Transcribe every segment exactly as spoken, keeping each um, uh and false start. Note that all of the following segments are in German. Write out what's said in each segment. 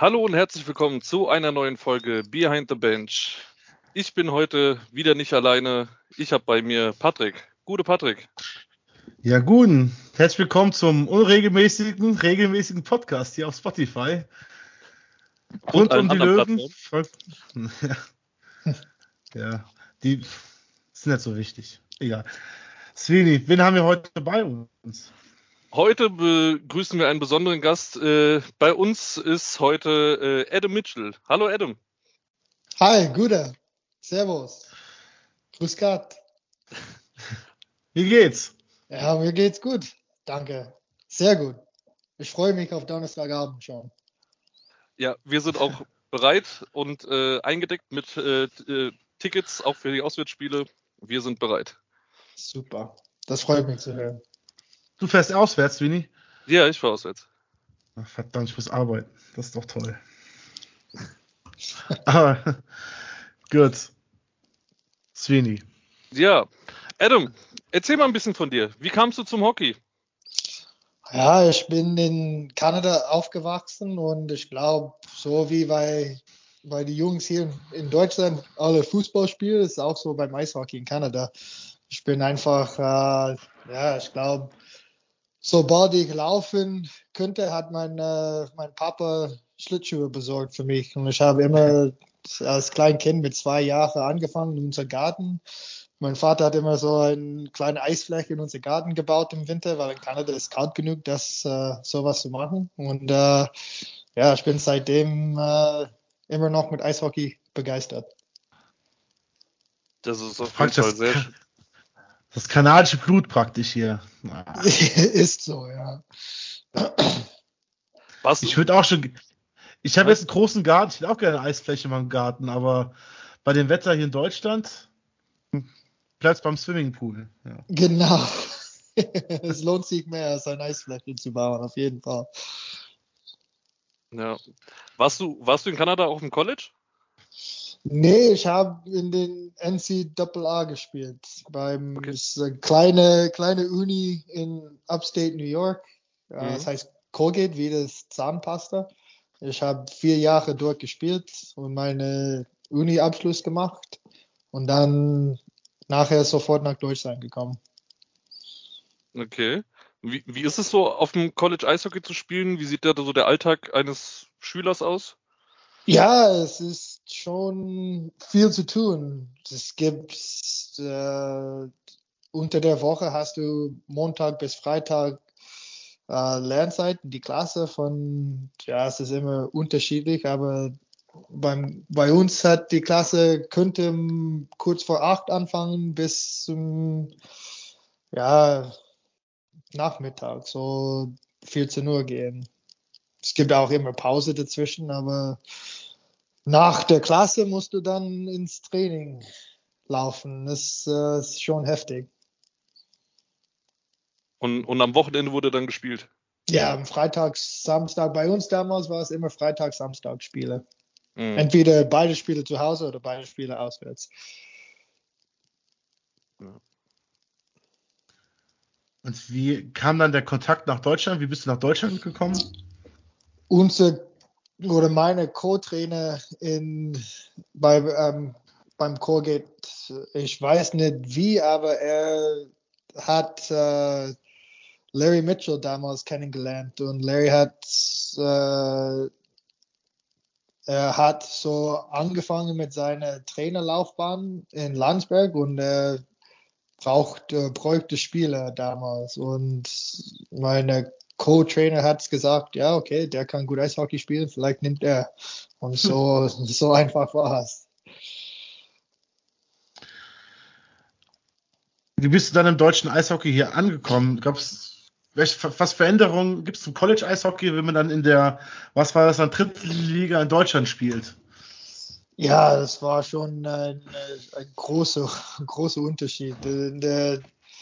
Hallo und herzlich willkommen zu einer neuen Folge Behind the Bench. Ich bin heute wieder nicht alleine. Ich habe bei mir Patrick. Gute Patrick. Ja, guten. Herzlich willkommen zum unregelmäßigen, regelmäßigen Podcast hier auf Spotify. Und Rund allen um die anderen Löwen. Plattformen. Ja, ja, die sind nicht so wichtig. Egal. Sveni, wen haben wir heute bei uns? Heute begrüßen wir einen besonderen Gast. Äh, bei uns ist heute äh, Adam Mitchell. Hallo Adam. Hi, Gude. Servus. Grüß Gott. Wie geht's? Ja, mir geht's gut. Danke. Sehr gut. Ich freue mich auf Donnerstagabend schon. Ja, wir sind auch bereit und äh, eingedeckt mit äh, äh, Tickets auch für die Auswärtsspiele. Wir sind bereit. Super. Das freut mich zu hören. Du fährst auswärts, Sveni? Ja, ich fahre auswärts. Ach, verdammt, ich muss arbeiten. Das ist doch toll. Aber gut. Sveni. Ja, Adam, erzähl mal ein bisschen von dir. Wie kamst du zum Hockey? Ja, ich bin in Kanada aufgewachsen und ich glaube, so wie bei, bei die Jungs hier in Deutschland alle Fußball spielen, ist auch so beim Eishockey in Kanada. Ich bin einfach, äh, ja, ich glaube, sobald ich laufen könnte, hat mein, äh, mein Papa Schlittschuhe besorgt für mich. Und ich habe immer als Kleinkind mit zwei Jahren angefangen in unserem Garten. Mein Vater hat immer so eine kleine Eisfläche in unseren Garten gebaut im Winter, weil in Kanada ist kalt genug, das äh, sowas zu machen. Und äh, ja, ich bin seitdem äh, immer noch mit Eishockey begeistert. Das ist auf jeden Praktisch Fall das, sehr Ka- schön. das kanadische Blut praktisch hier. Ah. Ist so, ja. Was, Ich würde auch schon. Ich habe Was? jetzt einen großen Garten. Ich hätte auch gerne eine Eisfläche in meinem Garten, aber bei dem Wetter hier in Deutschland bleibt es beim Swimmingpool. Ja. Genau. Es lohnt sich mehr, als ein Eisfläche zu bauen, auf jeden Fall. ja. Warst du, warst du in Kanada auch im College? Nee, ich habe in den N C A A gespielt. Beim Okay. ist eine kleine, kleine Uni in Upstate New York. Äh, Mhm. Das heißt Colgate, wie das Zahnpasta. Ich habe vier Jahre dort gespielt und meine Uni-Abschluss gemacht und dann nachher sofort nach Deutschland gekommen. Okay. Wie, wie ist es so, auf dem College Eishockey zu spielen? Wie sieht da so der Alltag eines Schülers aus? Ja, es ist schon viel zu tun. Es gibt äh, unter der Woche hast du Montag bis Freitag äh, Lernzeiten, die Klasse von, ja, es ist immer unterschiedlich, aber beim, bei uns hat die Klasse könnte um kurz vor acht anfangen bis zum, ja, Nachmittag, so vierzehn Uhr gehen. Es gibt auch immer Pause dazwischen, aber nach der Klasse musst du dann ins Training laufen. Das äh, ist schon heftig. Und, und am Wochenende wurde dann gespielt. Ja, am Freitag, Samstag, bei uns damals war es immer Freitag, Samstag Spiele. Mhm. Entweder beide Spiele zu Hause oder beide Spiele auswärts. Und wie kam dann der Kontakt nach Deutschland? Wie bist du nach Deutschland gekommen? Unser oder meine Co-Trainer in, bei, ähm, beim Colgate, ich weiß nicht wie, aber er hat äh, Larry Mitchell damals kennengelernt und Larry hat äh, er hat so angefangen mit seiner Trainerlaufbahn in Landsberg und er braucht, äh, bräuchte Spieler damals. Und meine Co-Trainer hat gesagt, ja, okay, der kann gut Eishockey spielen, vielleicht nimmt er. Und so, so einfach war es. Wie bist du dann im deutschen Eishockey hier angekommen? Gab's welche, was für Änderungen gibt es zum College-Eishockey, wenn man dann in der, was war das, dann dritte Liga in Deutschland spielt? Ja, das war schon ein, ein großer, großer Unterschied. In der,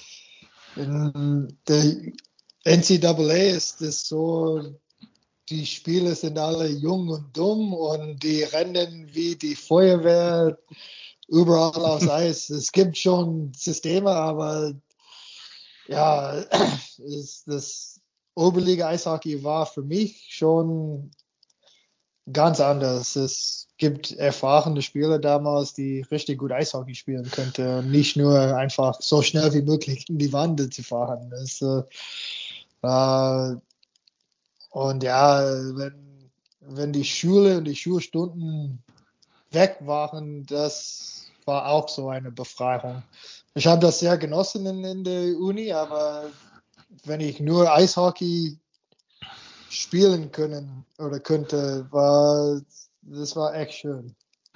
in der N C A A ist es so, die Spieler sind alle jung und dumm und die rennen wie die Feuerwehr überall aufs Eis. Es gibt schon Systeme, aber ja, ist das Oberliga Eishockey war für mich schon ganz anders. Es gibt erfahrene Spieler damals, die richtig gut Eishockey spielen könnten und nicht nur einfach so schnell wie möglich in die Wand zu fahren. Das, äh, äh, und ja, wenn, wenn die Schule und die Schulstunden weg waren, das war auch so eine Befreiung. Ich habe das sehr genossen in, in der Uni, aber wenn ich nur Eishockey spielen können oder könnte, war das war echt schön.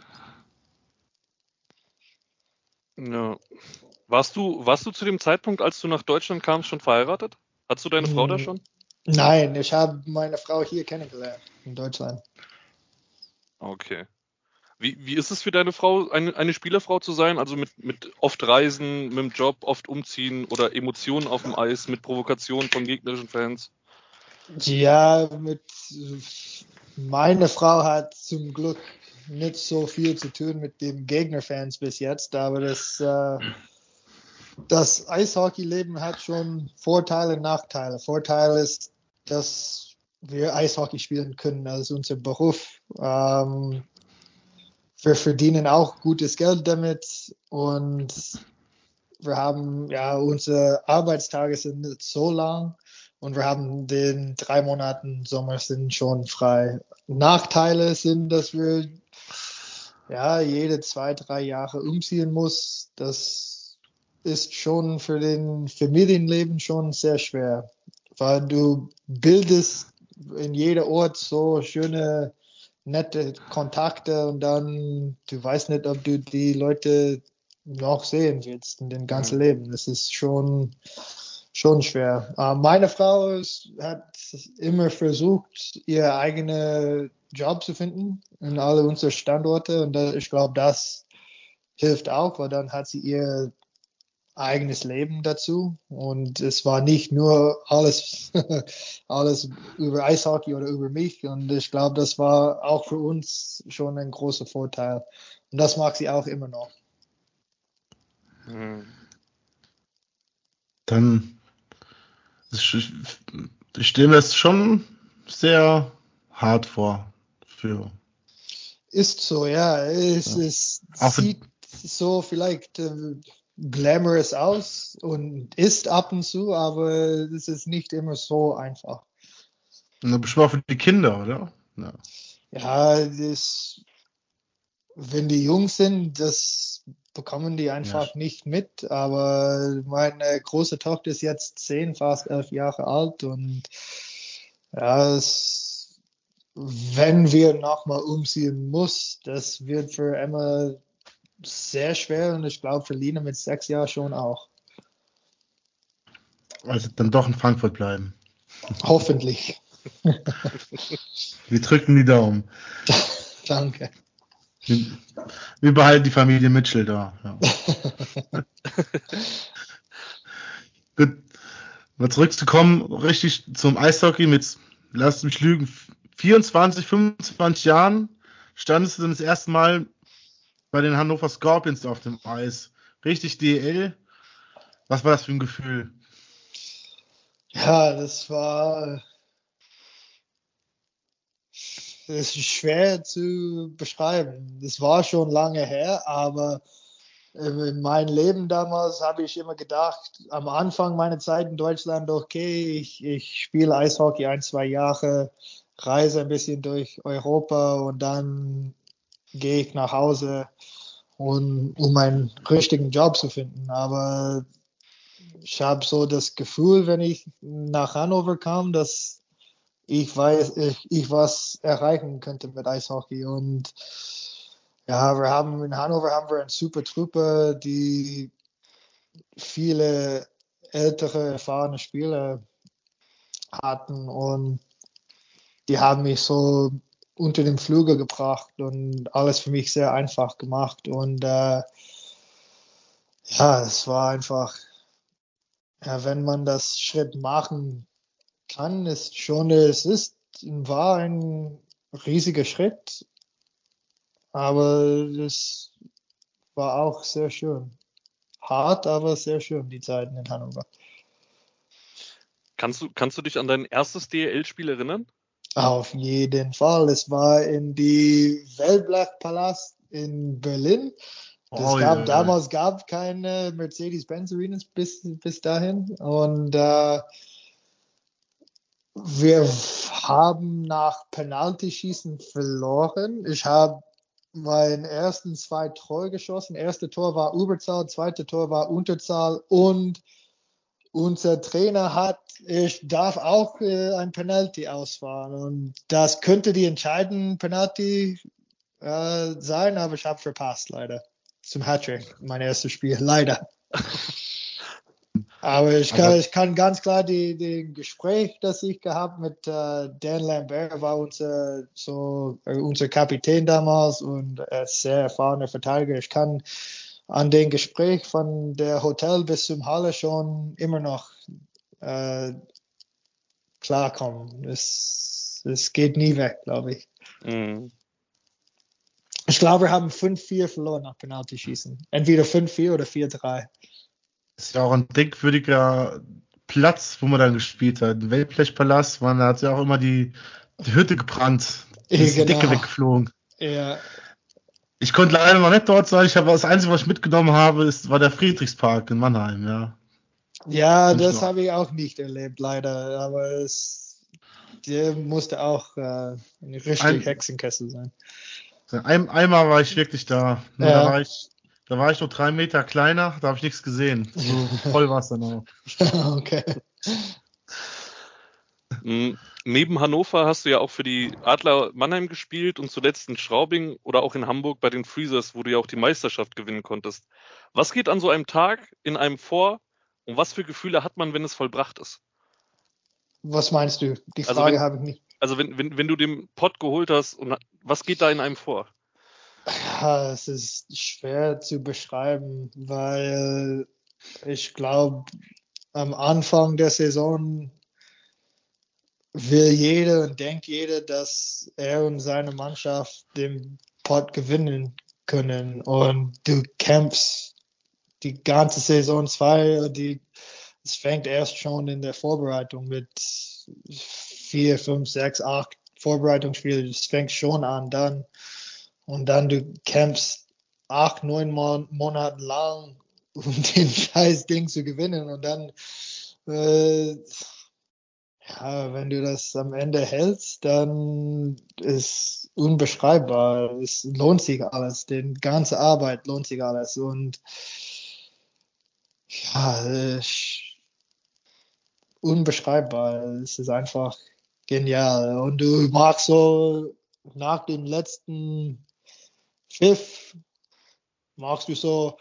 Ja. Warst du, warst du zu dem Zeitpunkt, als du nach Deutschland kamst, schon verheiratet? Hattest du deine Frau da Hm, schon? Nein, ich habe meine Frau hier kennengelernt in Deutschland. Okay. Wie, wie ist es für deine Frau, eine, eine Spielerfrau zu sein? Also mit, mit oft Reisen, mit dem Job, oft umziehen oder Emotionen auf dem Eis, mit Provokationen von gegnerischen Fans? Ja, mit meine Frau hat zum Glück nicht so viel zu tun mit den Gegnerfans bis jetzt, aber das äh, das Eishockeyleben hat schon Vorteile und Nachteile. Vorteil ist, dass wir Eishockey spielen können als unser Beruf. Ähm, wir verdienen auch gutes Geld damit und wir haben, ja, unsere Arbeitstage sind nicht so lang und wir haben den drei Monaten Sommer sind schon frei. Nachteile sind, dass wir ja jede zwei, drei Jahre umziehen muss. Das ist schon für den Familienleben schon sehr schwer, weil du bildest in jeder Ort so schöne, nette Kontakte und dann du weißt nicht, ob du die Leute noch sehen willst in dein ganzes Mhm. Leben. Das ist schon schon schwer. Äh, meine Frau ist, hat immer versucht, ihr eigenen Job zu finden in alle unsere Standorte und da, ich glaube, das hilft auch, weil dann hat sie ihr eigenes Leben dazu und es war nicht nur alles alles über Eishockey oder über mich und ich glaube, das war auch für uns schon ein großer Vorteil und das mag sie auch immer noch. Mhm. Dann, ich, ich stelle mir das schon sehr hart vor. Für, Ist so, ja. Es, ja. es Auch für, sieht so vielleicht äh, glamorous aus und ist ab und zu, aber es ist nicht immer so einfach. bestimmt auch für die Kinder, oder? Ja. Ja, das, wenn die jung sind, das bekommen die Ja. einfach nicht mit. Aber meine große Tochter ist jetzt zehn, fast elf Jahre alt und ja, es, wenn wir nochmal umziehen muss, das wird für Emma sehr schwer und ich glaube für Lina mit sechs Jahren schon auch. Also dann doch in Frankfurt bleiben. Hoffentlich. Wir drücken die Daumen. Danke. Wir, wir behalten die Familie Mitchell da. Ja. Gut, mal zurückzukommen, richtig zum Eishockey mit, lass mich lügen, vierundzwanzig, fünfundzwanzig Jahren standest du dann das erste Mal bei den Hannover Scorpions auf dem Eis. Richtig D E L. Was war das für ein Gefühl? Ja, das war das ist schwer zu beschreiben. Das war schon lange her, aber in meinem Leben damals habe ich immer gedacht, am Anfang meiner Zeit in Deutschland, okay, ich, ich spiele Eishockey ein, zwei Jahre, reise ein bisschen durch Europa und dann gehe ich nach Hause, und, um einen richtigen Job zu finden. Aber ich habe so das Gefühl, wenn ich nach Hannover kam, dass ich weiß, ich, ich was erreichen könnte mit Eishockey. Und ja, wir haben in Hannover haben wir eine super Truppe, die viele ältere, erfahrene Spieler hatten und die haben mich so unter den Flügel gebracht und alles für mich sehr einfach gemacht. Und äh, ja, es war einfach, ja, wenn man das Schritt machen kann, ist schon, es ist, war ein riesiger Schritt, aber es war auch sehr schön. Hart, aber sehr schön, die Zeiten in Hannover. Kannst du, kannst du dich an dein erstes D E L-Spiel erinnern? Auf jeden Fall. Es war in die Wellblechpalast in Berlin. Es Oh, gab ja. damals gab keine Mercedes-Benz Arenas bis, bis dahin. Und äh, wir haben nach Penaltyschießen verloren. Ich habe meinen ersten zwei Tore geschossen. Erste Tor war Überzahl, zweite Tor war Unterzahl und unser Trainer hat, ich darf auch äh, ein Penalty ausfahren und das könnte die entscheidende Penalty äh, sein, aber ich habe verpasst leider zum Hattrick, mein erstes Spiel, leider. Aber ich kann, Aber- ich kann ganz klar die, die Gespräch, das ich gehabt mit äh, Dan Lambert, war unser so äh, unser Kapitän damals und er ist sehr erfahrener Verteidiger. Ich kann an dem Gespräch von der Hotel bis zum Halle schon immer noch äh, klarkommen. Es, es geht nie weg, glaube ich. Mhm. Ich glaube, wir haben fünf vier verloren nach Penaltyschießen. Entweder fünf vier oder vier drei. Ist ja auch ein denkwürdiger Platz, wo man dann gespielt hat. Ein Wellblechpalast, man da hat ja auch immer die, die Hütte gebrannt. Da ist die Genau. Decke weggeflogen. Ja, Ich konnte leider noch nicht dort sein. Ich habe das Einzige, was ich mitgenommen habe, ist, war der Friedrichspark in Mannheim, ja. ja Und das noch- habe ich auch nicht erlebt, leider. Aber es der musste auch äh, richtig Ein- Hexenkessel sein. Ein, einmal war ich wirklich da. Nur Ja. da war ich, da war ich nur drei Meter kleiner, da habe ich nichts gesehen. So voll war es dann auch. Okay. Mhm. Neben Hannover hast du ja auch für die Adler Mannheim gespielt und zuletzt in Straubing oder auch in Hamburg bei den Freezers, wo du ja auch die Meisterschaft gewinnen konntest. Was geht an so einem Tag in einem vor und was für Gefühle hat man, wenn es vollbracht ist? Was meinst du? Die Also Frage wenn- habe ich nicht. Also wenn, wenn, wenn du den Pott geholt hast, und was geht da in einem vor? Ja, es ist schwer zu beschreiben, weil ich glaube, am Anfang der Saison will jeder und denkt jeder, dass er und seine Mannschaft den Pot gewinnen können. Und du kämpfst die ganze Saison zwei, die, es fängt erst schon in der Vorbereitung mit vier, fünf, sechs, acht Vorbereitungsspielen. Es fängt schon an dann. Und dann du kämpfst acht, neun Mon Monate lang, um den scheiß Ding zu gewinnen. Und dann, äh, ja, wenn du das am Ende hältst, dann ist unbeschreibbar. Es lohnt sich alles. Die ganze Arbeit lohnt sich alles. Und ja, ich, unbeschreibbar. Es ist einfach genial. Und du magst so nach dem letzten Pfiff, machst du so,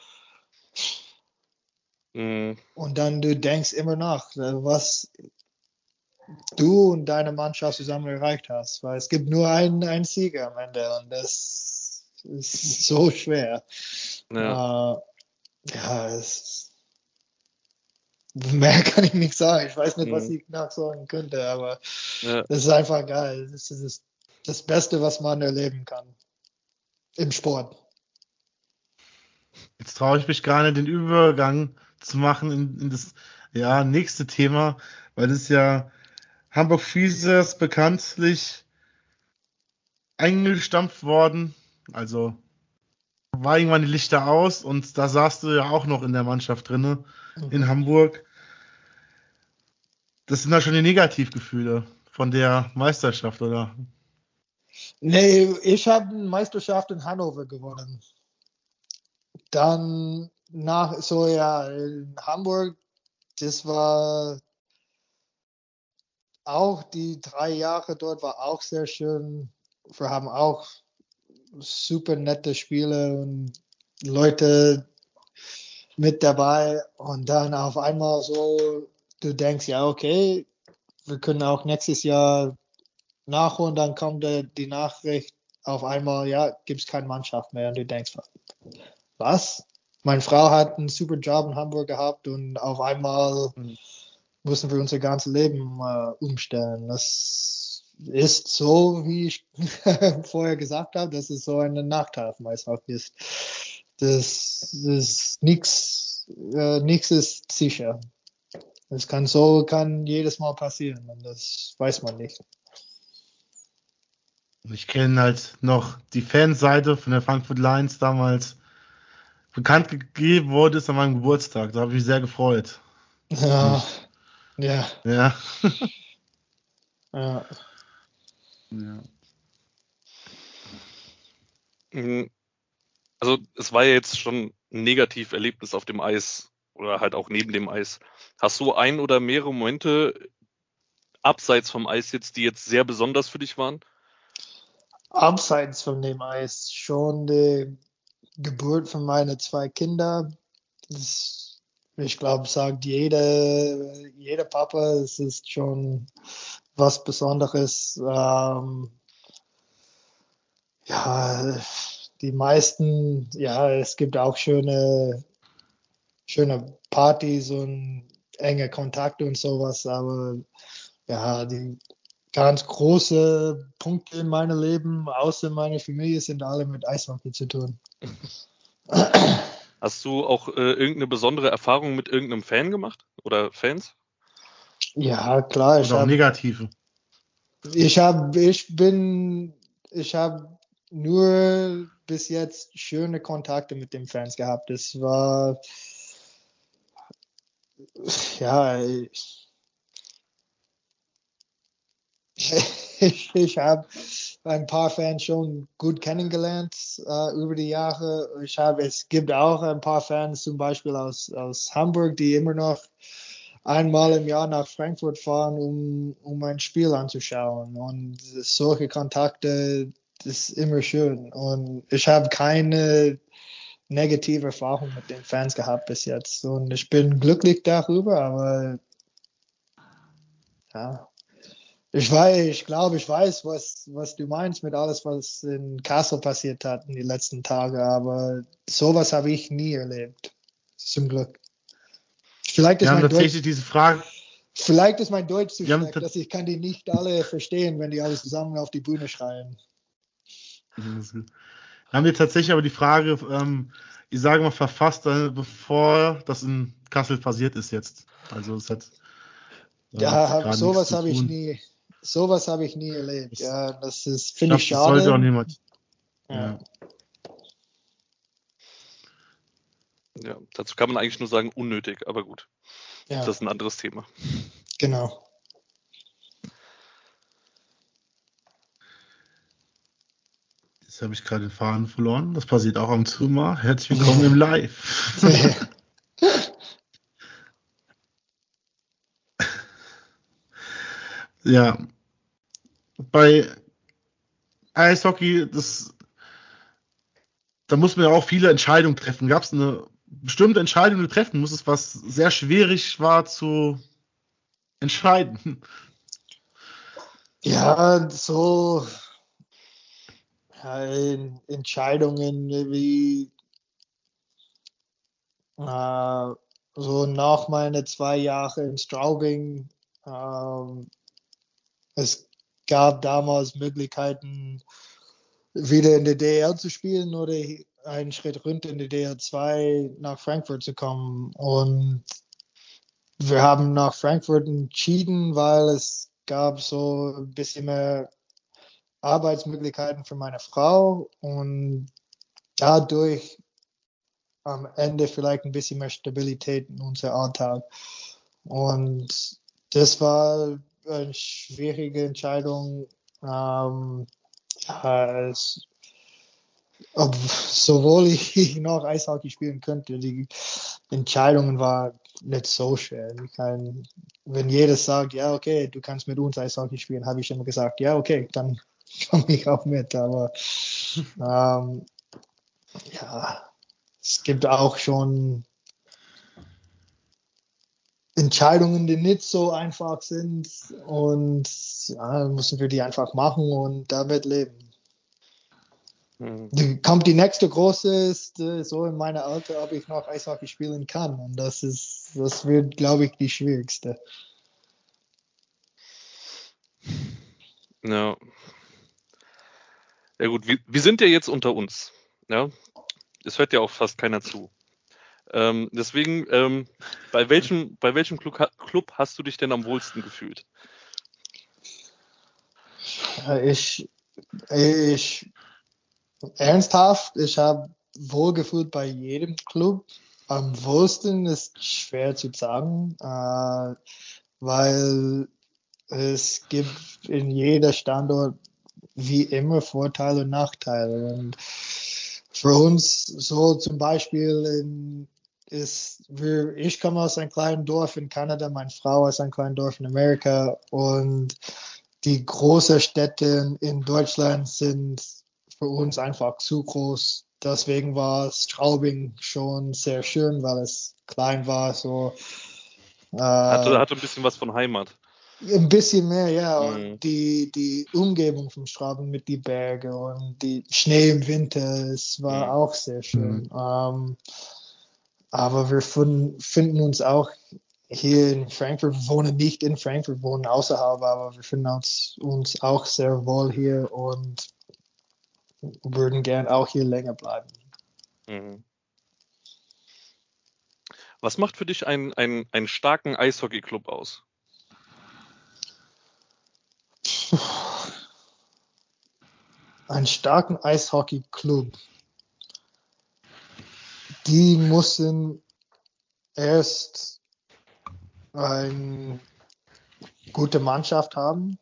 Mhm. und dann du denkst immer nach, was du und deine Mannschaft zusammen erreicht hast. Weil es gibt nur einen, einen Sieger am Ende und das ist so schwer. Ja. Äh, ja, es, mehr kann ich nicht sagen. Ich weiß nicht, was Mhm. ich nachsagen könnte, aber Ja. es ist einfach geil. Das ist das, das Beste, was man erleben kann im Sport. Jetzt traue ich mich gar nicht, den Übergang zu machen in, in das ja, nächste Thema, weil das ist ja Hamburg Freezers bekanntlich eingestampft worden. Also war irgendwann die Lichter aus und da saßt du ja auch noch in der Mannschaft drinne in Mhm. Hamburg. Das sind ja schon die Negativgefühle von der Meisterschaft, oder? Nee, ich habe eine Meisterschaft in Hannover gewonnen. Dann nach, so ja, in Hamburg, das war auch die drei Jahre dort war auch sehr schön. Wir haben auch super nette Spiele und Leute mit dabei und dann auf einmal so, du denkst, ja, okay, wir können auch nächstes Jahr nachholen, dann kommt der, die Nachricht auf einmal, ja, gibt es keine Mannschaft mehr und du denkst, was? Meine Frau hat einen super Job in Hamburg gehabt und auf einmal Mhm. müssen wir unser ganzes Leben äh, umstellen. Das ist so, wie ich vorher gesagt habe, dass es so ein Nachteil vom Eishockey ist. Das ist nichts, äh, nichts ist sicher. Das kann so, kann jedes Mal passieren und das weiß man nicht. Ich kenne halt noch die Fanseite von der Frankfurt Lions damals. Bekannt gegeben wurde, ist an meinem Geburtstag. Da habe ich mich sehr gefreut. Ja, Und, ja, ja. ja. ja. Mhm. Also es war ja jetzt schon ein Negativerlebnis auf dem Eis oder halt auch neben dem Eis. Hast du ein oder mehrere Momente abseits vom Eis jetzt, die jetzt sehr besonders für dich waren? Abseits von dem Eis schon die Geburt von meinen zwei Kindern. Das, ich glaube, sagt jeder, jeder Papa, es ist schon was Besonderes. Ähm, ja, die meisten, ja, es gibt auch schöne, schöne Partys und enge Kontakte und sowas, aber ja, die ganz große Punkte in meinem Leben, außer meiner Familie, sind alle mit Eishockey zu tun. Hast du auch äh, irgendeine besondere Erfahrung mit irgendeinem Fan gemacht oder Fans? Ja, klar, ich Oder auch habe, negative. ich habe, ich bin, ich habe nur bis jetzt schöne Kontakte mit den Fans gehabt. Es war, ja, ich, ich, ich habe ein paar Fans schon gut kennengelernt äh, über die Jahre. Ich habe, es gibt auch ein paar Fans, zum Beispiel aus, aus Hamburg, die immer noch einmal im Jahr nach Frankfurt fahren, um, um ein Spiel anzuschauen. Und solche Kontakte, das ist immer schön. Und ich habe keine negative Erfahrung mit den Fans gehabt bis jetzt. Und ich bin glücklich darüber, aber ja. Ich weiß, ich glaube, ich weiß, was, was du meinst mit alles, was in Kassel passiert hat in den letzten Tagen, aber sowas habe ich nie erlebt. Zum Glück. Vielleicht ist Wir haben mein tatsächlich Deutsch, diese Frage, vielleicht ist mein Deutsch zu wir haben, schlecht, dass ich kann die nicht alle verstehen, wenn die alle zusammen auf die Bühne schreien. wir haben jetzt tatsächlich aber die Frage, ähm, ich sage mal, verfasst, äh, bevor das in Kassel passiert ist jetzt. Also es hat damit Ja, gerade nichts sowas zu habe ich tun. nie, sowas habe ich nie erlebt. Das, Ja, das ist, ich finde ich glaube, das sollte auch schade. niemand. Ja, Ja. Ja, dazu kann man eigentlich nur sagen, unnötig, aber gut. ja, Das ist ein anderes Thema. genau. Jetzt habe ich gerade den Faden verloren. Das passiert auch am zu mal. Herzlich willkommen im Live. Ja, bei Eishockey, das, da muss man ja auch viele Entscheidungen treffen. Gab es eine bestimmte Entscheidung, die du treffen musstest, was sehr schwierig war zu entscheiden? Ja, so ja, Entscheidungen wie Äh, so nach meinen zwei Jahren in Straubing, ähm, es gab damals Möglichkeiten, wieder in der D L zu spielen oder einen Schritt runter in die D L zwei nach Frankfurt zu kommen. Und wir haben nach Frankfurt entschieden, weil es gab so ein bisschen mehr Arbeitsmöglichkeiten für meine Frau und dadurch am Ende vielleicht ein bisschen mehr Stabilität in unser Alltag. Und das war eine schwierige Entscheidung. Ähm, ja, es, ob, sowohl ich noch Eishockey spielen könnte, die Entscheidungen waren nicht so schwer. Ich kann, wenn jeder sagt, ja, okay, du kannst mit uns Eishockey spielen, habe ich immer gesagt, ja, okay, dann komme ich auch mit. Aber ähm, ja, es gibt auch schon Entscheidungen, die nicht so einfach sind und ja, müssen wir die einfach machen und damit leben. Hm. Die, kommt die nächste große ist äh, so in meiner Alter, ob ich noch Eishockey spielen kann und das ist, das wird, glaube ich, die schwierigste. Ja. Ja gut, wir, wir sind ja jetzt unter uns. Ja, es hört ja auch fast keiner zu. Ähm, deswegen, ähm, bei welchem, bei welchem Club, Club hast du dich denn am wohlsten gefühlt? Ja, ich Ich, ernsthaft, ich habe wohlgefühlt bei jedem Club. Am wohlsten ist schwer zu sagen, äh, weil es gibt in jeder Standort wie immer Vorteile und Nachteile. Und für uns so zum Beispiel in, ist, wir, ich komme aus einem kleinen Dorf in Kanada, meine Frau aus einem kleinen Dorf in Amerika und die großen Städte in Deutschland sind für uns einfach zu groß. Deswegen war Straubing schon sehr schön, weil es klein war, so äh, Hatte, hatte ein bisschen was von Heimat. ein bisschen mehr, ja. Mhm. Und die, die Umgebung vom Straubing mit die Berge und die Schnee im Winter, es war Mhm. auch sehr schön. Mhm. Ähm, aber wir finden, finden uns auch hier in Frankfurt, wir wohnen nicht in Frankfurt, wohnen außerhalb, aber wir finden uns, uns auch sehr wohl hier und würden gern auch hier länger bleiben. Mhm. Was macht für dich einen, einen, einen starken Eishockey-Club aus? Einen starken Eishockey-Club. Die müssen erst eine gute Mannschaft haben.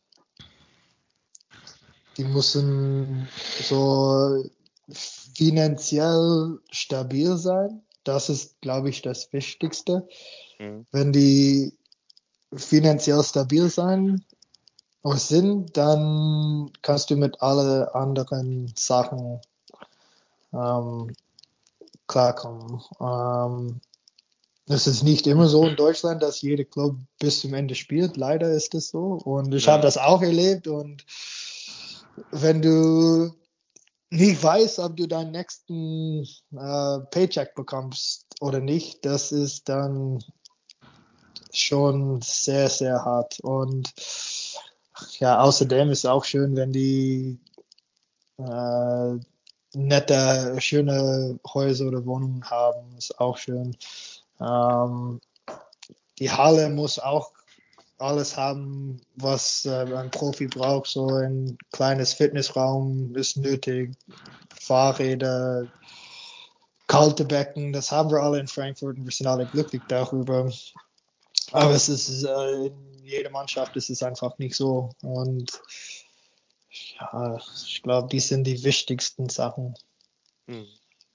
Die müssen so finanziell stabil sein. Das ist, glaube ich, das Wichtigste. Mhm. Wenn die finanziell stabil sein sind, dann kannst du mit allen anderen Sachen ähm, klarkommen. Ähm, es ist nicht immer so in Deutschland, dass jeder Club bis zum Ende spielt. Leider ist es so. Und ich Ja. habe das auch erlebt. Und wenn du nicht weißt, ob du deinen nächsten äh, Paycheck bekommst oder nicht, das ist dann schon sehr, sehr hart. Und ja, außerdem ist es auch schön, wenn die äh, nette, schöne Häuser oder Wohnungen haben. Ist auch schön. Ähm, die Halle muss auch alles haben, was äh, ein Profi braucht. So ein kleines Fitnessraum ist nötig. Fahrräder, kalte Becken, das haben wir alle in Frankfurt und wir sind alle glücklich darüber. Aber es ist äh, in jeder Mannschaft ist es einfach nicht so. Und ja, ich glaube, die sind die wichtigsten Sachen. Mhm.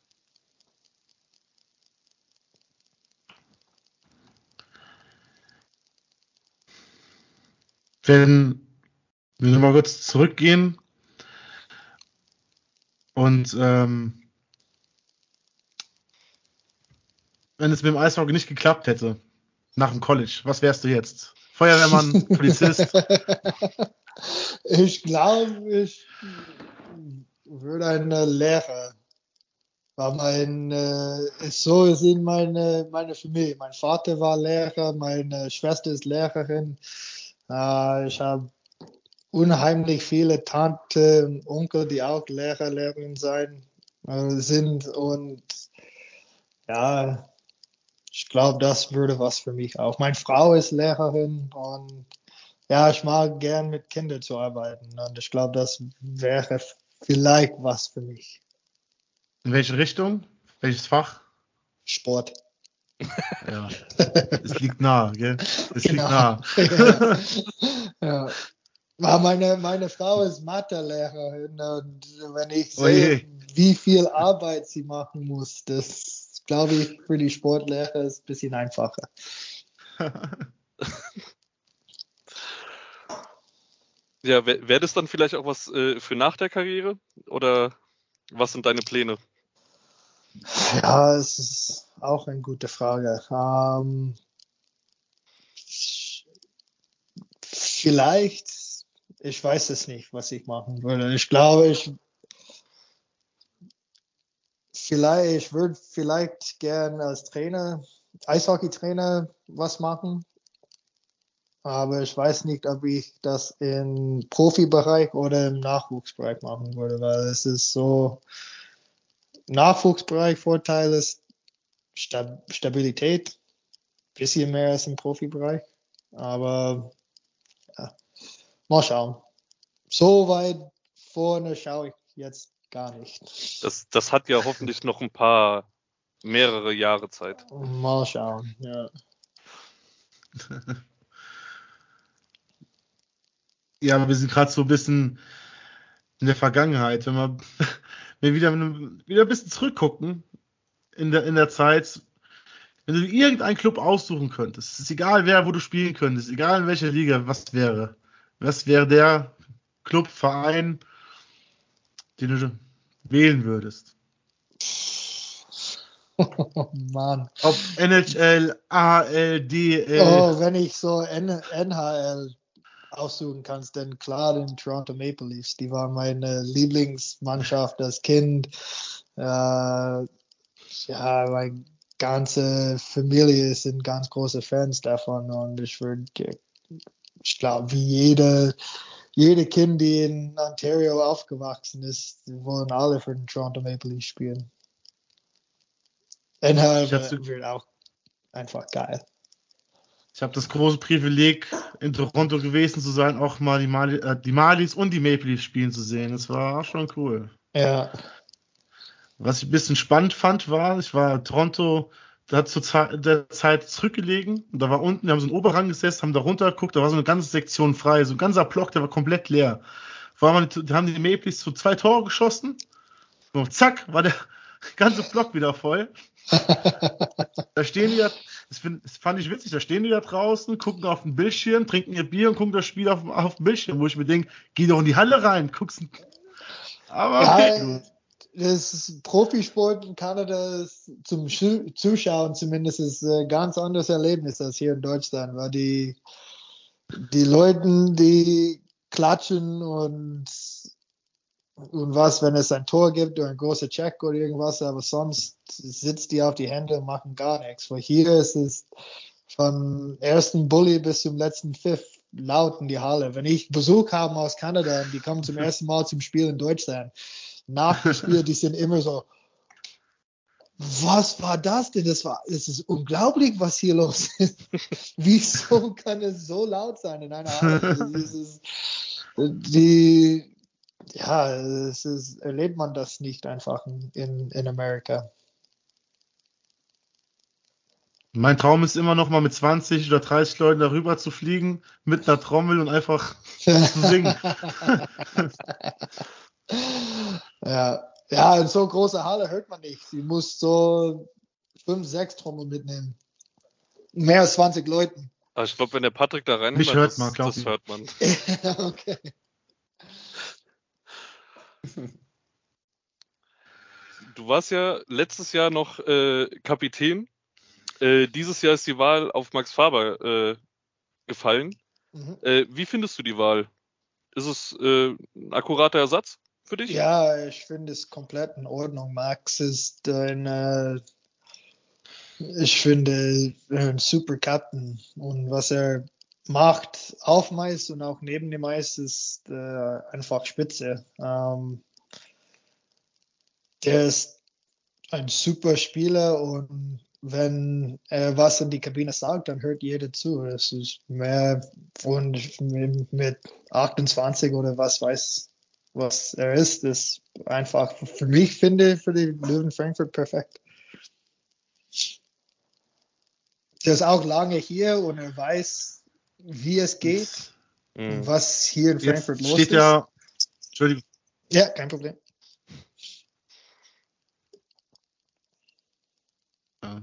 Wenn wir mal kurz zurückgehen und ähm, wenn es mit dem Eishockey nicht geklappt hätte, nach dem College, was wärst du jetzt? Feuerwehrmann, Polizist? Ich glaube, ich würde ein äh, Lehrer. Weil mein, äh, ist so ist in meine, meine Familie. Mein Vater war Lehrer, meine Schwester ist Lehrerin. Äh, ich habe unheimlich viele Tanten und Onkel, die auch Lehrer, Lehrerin sein, äh, sind. Und ja, ich glaube, das würde was für mich auch. Meine Frau ist Lehrerin und ja, ich mag gern mit Kindern zu arbeiten. Und ich glaube, das wäre vielleicht was für mich. In welche Richtung? Welches Fach? Sport. Ja, es liegt nah, gell? Es liegt Genau. nah. Ja. Ja. Ja, Meine, meine Frau ist Mathelehrerin und wenn ich Oh sehe, je. wie viel Arbeit sie machen muss, das glaube ich für die Sportlehrer ist ein bisschen einfacher. Ja, wäre wär das dann vielleicht auch was äh, für nach der Karriere? Oder was sind deine Pläne? Ja, es ist auch eine gute Frage. Ähm, vielleicht, ich weiß es nicht, was ich machen würde. Ich glaube, ich vielleicht, ich würde vielleicht gern als Trainer, Eishockeytrainer was machen. Aber ich weiß nicht, ob ich das im Profibereich oder im Nachwuchsbereich machen würde, weil es ist so, Nachwuchsbereich Vorteil ist Stab Stabilität, bisschen mehr als im Profibereich. Aber ja, mal schauen. So weit vorne schaue ich jetzt gar nicht. Das, das hat ja hoffentlich noch ein paar, mehrere Jahre Zeit. Mal schauen, ja. Ja, aber wir sind gerade so ein bisschen in der Vergangenheit. Wenn wir, wenn wir wieder, wieder ein bisschen zurückgucken in der, in der Zeit, wenn du irgendeinen Club aussuchen könntest, es ist egal wer, wo du spielen könntest, egal in welcher Liga, was wäre? Was wäre der Club, Verein, den du wählen würdest? Oh Mann. Ob N H L, A H L, D L. Oh, wenn ich so N- NHL aussuchen kannst, dann klar den Toronto Maple Leafs. Die waren meine Lieblingsmannschaft als Kind. Äh, ja, meine ganze Familie sind ganz große Fans davon und ich würde, ich glaube, wie jede, jede Kind, die in Ontario aufgewachsen ist, die wollen alle für den Toronto Maple Leafs spielen. N H L wird auch einfach geil. Ich habe das große Privileg, in Toronto gewesen zu sein, auch mal die, Mali, äh, die Marlies und die Maple Leafs spielen zu sehen. Das war schon cool. Ja. Was ich ein bisschen spannend fand, war, ich war in Toronto, da hat zu der Zeit zurückgelegen und da war unten, wir haben so einen Oberrang gesessen, haben da runter geguckt, da war so eine ganze Sektion frei, so ein ganzer Block, der war komplett leer. Vor allem, da haben die Maple Leafs so zwei Tore geschossen und zack, war der ganze Block wieder voll. Da stehen die ja, das, find, das fand ich witzig, da stehen die da draußen, gucken auf den Bildschirm, trinken ihr Bier und gucken das Spiel auf, auf dem Bildschirm, wo ich mir denke, geh doch in die Halle rein, guckst. Aber okay, ja, das Profisport in Kanada ist zum Schu- Zuschauen zumindest ist ein ganz anderes Erlebnis als hier in Deutschland, weil die, die Leute, die klatschen und Und was, wenn es ein Tor gibt oder ein großer Check oder irgendwas, aber sonst sitzt die auf die Hände und machen gar nichts. Weil hier ist es vom ersten Bully bis zum letzten Pfiff laut in die Halle. Wenn ich Besuch habe aus Kanada und die kommen zum ersten Mal zum Spiel in Deutschland, nach dem Spiel, die sind immer so, was war das denn? Das war, es ist unglaublich, was hier los ist. Wieso kann es so laut sein in einer Halle? Das ist, die, ja, es ist, erlebt man das nicht einfach in, in Amerika. mein Traum ist immer noch mal mit zwanzig oder dreißig Leuten darüber zu fliegen, mit einer Trommel und einfach zu singen. ja. ja, in so großer Halle hört man nicht. Sie muss so fünf, sechs Trommeln mitnehmen. Mehr als zwanzig Leuten. Aber ich glaube, wenn der Patrick da rein Mich hört das, man, glaub das ich. hört man. Okay. Du warst ja letztes Jahr noch äh, Kapitän. Äh, dieses Jahr ist die Wahl auf Max Faber äh, gefallen. Mhm. Äh, wie findest du die Wahl? Ist es äh, ein akkurater Ersatz für dich? Ja, ich finde es komplett in Ordnung. Max ist ein, äh, ich finde, ein super Captain. Und was er macht auf dem Eis und auch neben dem Eis ist äh, einfach spitze. Ähm, der ist ein super Spieler und wenn er was in die Kabine sagt, dann hört jeder zu. Es ist mehr von mit achtundzwanzig oder was weiß, was er ist, ist einfach für mich finde für die Löwen Frankfurt perfekt. Er ist auch lange hier und er weiß, wie es geht Mhm. und was hier in Frankfurt Jetzt los steht ist. ja, Entschuldigung, Ja, kein Problem. Ja.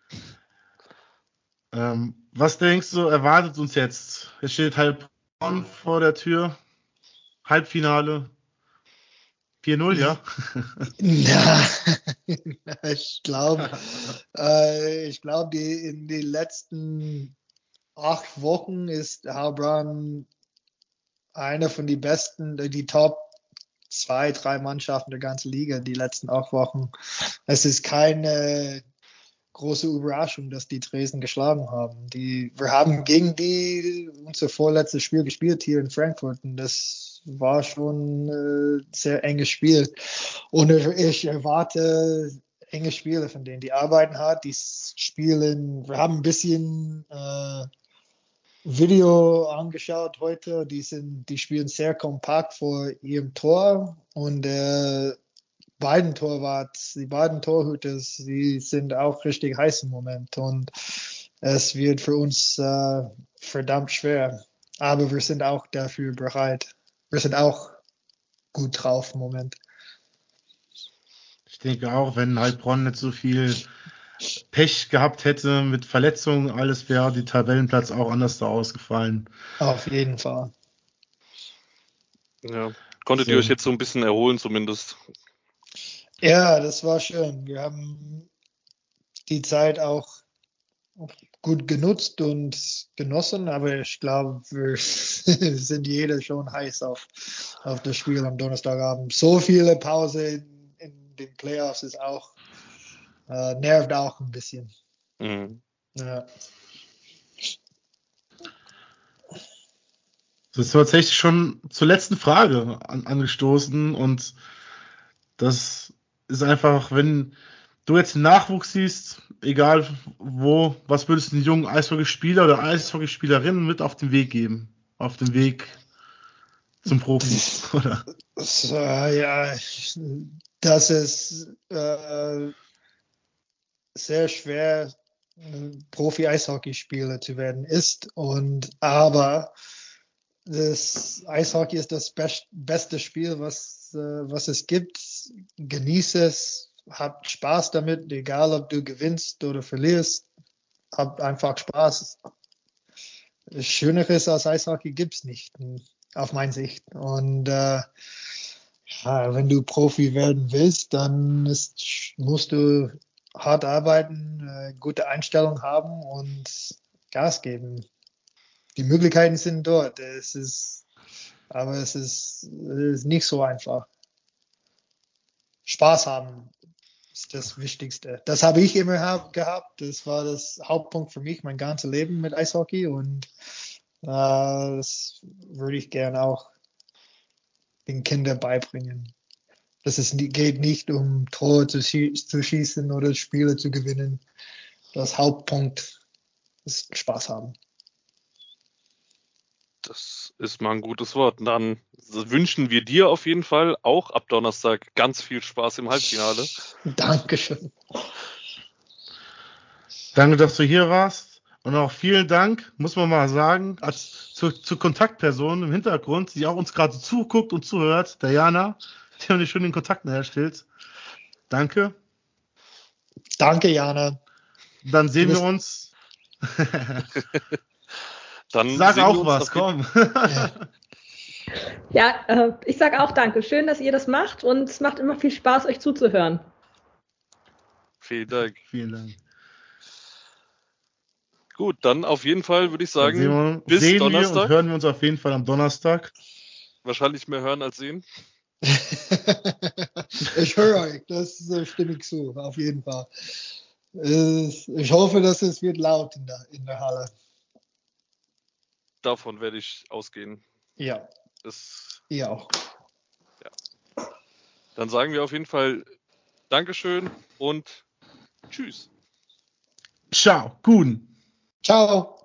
Ähm, was denkst du, erwartet uns jetzt? Es steht Heilbronn vor der Tür. Halbfinale. vier null, ja? Ja, ich glaube, äh, ich glaube, die in den letzten acht Wochen ist Heilbronn einer von den besten, die Top zwei, drei Mannschaften der ganzen Liga die letzten acht Wochen. Es ist keine große Überraschung, dass die Dresden geschlagen haben. Die, wir haben gegen die unser vorletztes Spiel gespielt hier in Frankfurt und das war schon ein äh, sehr enges Spiel. Und ich erwarte enge Spiele von denen. Die arbeiten hart, die spielen, wir haben ein bisschen äh, Video angeschaut heute. Die sind, die spielen sehr kompakt vor ihrem Tor und äh, beiden Torwarts, die beiden Torhüter, sie sind auch richtig heiß im Moment und es wird für uns äh, verdammt schwer. Aber wir sind auch dafür bereit. Wir sind auch gut drauf im Moment. Ich denke auch, wenn Heilbronn nicht so viel Pech gehabt hätte mit Verletzungen, alles wäre die Tabellenplatz auch anders da ausgefallen. Auf jeden Fall. Ja. Konntet So. ihr euch jetzt so ein bisschen erholen zumindest? Ja, das war schön. Wir haben die Zeit auch gut genutzt und genossen, aber ich glaube, wir sind jeder schon heiß auf, auf das Spiel am Donnerstagabend. So viele Pause in, in den Playoffs ist auch, äh, nervt auch ein bisschen. Mhm. Ja. Das ist tatsächlich schon zur letzten Frage an, angestoßen und das ist einfach, wenn du jetzt den Nachwuchs siehst, egal wo, was würdest du einen jungen Eishockeyspieler oder Eishockeyspielerinnen mit auf den Weg geben? Auf dem Weg zum Profi, oder? So, ja, das ist äh, sehr schwer, Profi-Eishockeyspieler zu werden ist und aber das Eishockey ist das best, beste Spiel, was, äh, was es gibt. Genieße es, hab Spaß damit, egal ob du gewinnst oder verlierst. Hab einfach Spaß. Schöneres als Eishockey gibt's nicht, auf meine Sicht. Und äh, ja, wenn du Profi werden willst, dann ist, musst du hart arbeiten, äh, gute Einstellung haben und Gas geben. Die Möglichkeiten sind dort. Es ist, aber es ist, es ist nicht so einfach. Spaß haben ist das Wichtigste. Das habe ich immer hab, gehabt. Das war das Hauptpunkt für mich, mein ganzes Leben mit Eishockey. Und äh, das würde ich gerne auch den Kindern beibringen. Dass es nie, geht nicht um Tore zu, schie zu schießen oder Spiele zu gewinnen. Das Hauptpunkt ist Spaß haben. Das ist mal ein gutes Wort. Dann wünschen wir dir auf jeden Fall auch ab Donnerstag ganz viel Spaß im Halbfinale. Dankeschön. Danke, dass du hier warst. Und auch vielen Dank, muss man mal sagen, als zur, zur Kontaktperson im Hintergrund, die auch uns gerade zuguckt und zuhört, Diana, die uns schon den Kontakt herstellt. Danke. Danke, Jana. Dann sehen bist, wir uns. Dann Sag sehen auch wir uns was, komm. Ja. Ja, äh, ich sage auch danke. Schön, dass ihr das macht und es macht immer viel Spaß, euch zuzuhören. Vielen Dank. Vielen Dank. Gut, dann auf jeden Fall würde ich Dann sagen, sehen wir, bis sehen wir Donnerstag. und hören wir uns auf jeden Fall am Donnerstag. Wahrscheinlich mehr hören als sehen. Ich höre euch, das äh, stimme ich zu, auf jeden Fall. Es, ich hoffe, dass es wird laut in der, in der Halle. Davon werde ich ausgehen. Ja, Das, ihr auch. dann sagen wir auf jeden Fall Dankeschön und tschüss. Ciao, guten. Ciao.